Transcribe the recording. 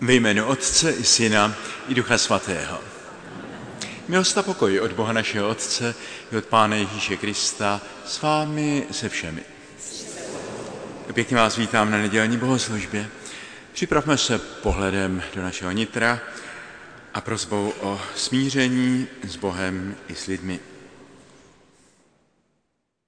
Ve jménu Otce i Syna i Ducha Svatého. Milost a pokoj od Boha našeho Otce i od Pána Ježíše Krista s vámi se všemi. Pěkně vás vítám na nedělní bohoslužbě. Připravme se pohledem do našeho nitra a prosbou o smíření s Bohem i s lidmi.